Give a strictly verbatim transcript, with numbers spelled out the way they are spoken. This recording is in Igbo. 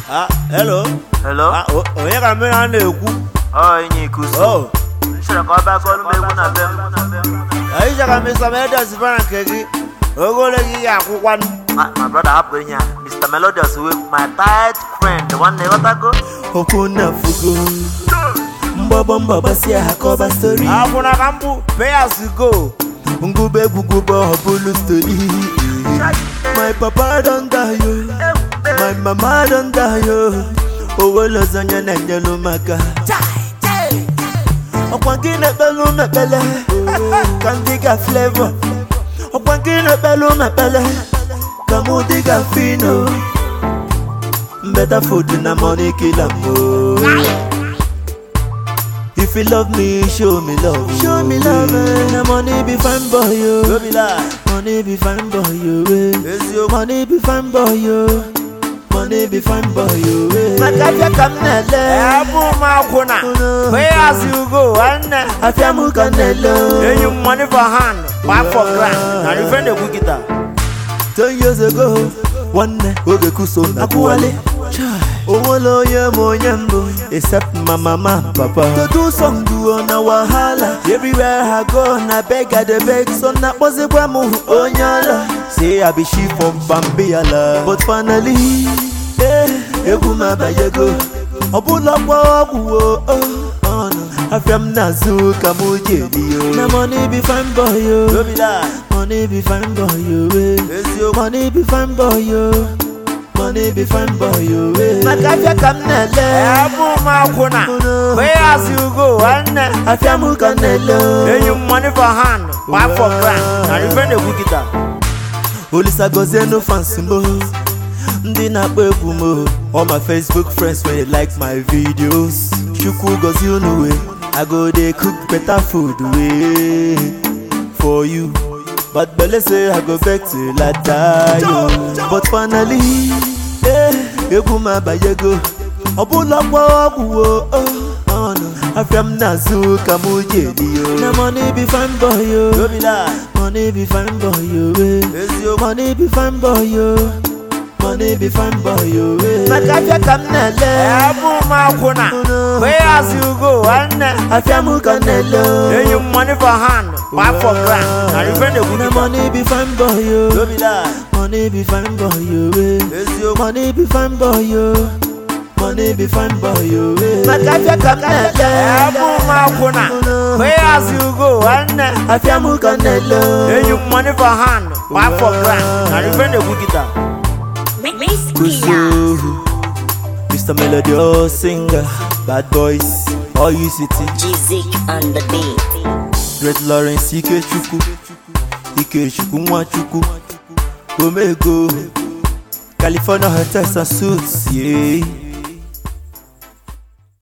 Ah, hello. Hello. Ah, oh, onye ka mmiri a na-ekwu? Oh, inye ikusu. Oh. Nchọrọ ka ọ bịa kọọlụ m egwu na be m. Anyị chọrọ mister Melodious bara nke gị. Ogo ole gị ga-akwụkwanụ? My my brother hapụ ihe a. mister Melodious with my tight friend, the one na-eghọtago. Okwu na fugo Mbọbọ mbọbọ si ha cover story. Akwụna ka mbụ pay as you go. Ngube gugube ọbụlụ story. My papa don die yo, my mama don die yo. Owo lọzọnya na nyelu maka. Ọkwa gị na-ekpelu mekpele ka ndị ga flavor. Ọkwa gị na-ekpelu mekpele ka mụ dị ga fino. Better food na money kill am o. If you love me, show me love. Show me love, eh. Na money be fine boy yo. Go be like. Money be fine boy yo. Eh. Money be fine boy yo. Money be fine boy yo. Eh. Makafia kamnele. Ebu makwụna. Pay as you go. Anne. Afia mu kanele. Then you money for hand, back for grand. Now you find the good guitar. Ten years ago, one oge kuso na kuwale. Owolo ye mo nyambo, except my mama and papa. To do some do on a wahala. Everywhere I go, na beg I de beg. So na possible mo onyala. Say I be she from Bambiala, but finally, eh, eguma ba yego. Obula kwa ogu oh, oh no. Afam nazu kamuje dio. Na money be fine boy yo. Go be like. Money be fine boy yo. Eh. Money be fine boy yo. Money be fine boy yo. Eh. Makafia kamnele. Ebu makwụna. Pay as you go. Anne. Afia mu kanele. Then you money for hand, back for grand. Now you find the good guitar. Olisa gozie no fancy mo. Ndi na-akpọ egwu mo. All my Facebook friends when they like my videos. Chukwu gozie unu we. I go dey cook better food we for you. But belle say I go back till I die yo. But finally, eh, egwu ma bayego. Obula kwa ogwu o. Oh no. Afiam nazu kamuje dio. Na money be fine boy yo. Go be like. Money be fine boy yo. Eh. Money be fine boy yo. Money be fine boy yo. Eh. Makafia kamnele. Ebu makwụna. Pay as you go. Anne. Afia mu kanele. Then you money for hand, back for grand. Now you find the good Na guitar. money be fine boy yo. Go be like. Money be fine boy yo. Eh. Money be fine boy yo. Money be fine boy yo. Eh. Makafia kamnele. Ebu makwụna. Pay as you go. Anne. Afia mu kanele. Then you money for hand, back for grand. Now you find the good guitar. Kusu, mister Melodious singer, Bad Boys, all you city. Jizik on the beat. Red Lawrence, Ike Chuku, Ike Chuku Mwachuku, Omego, California Hotels and Suits, yeah.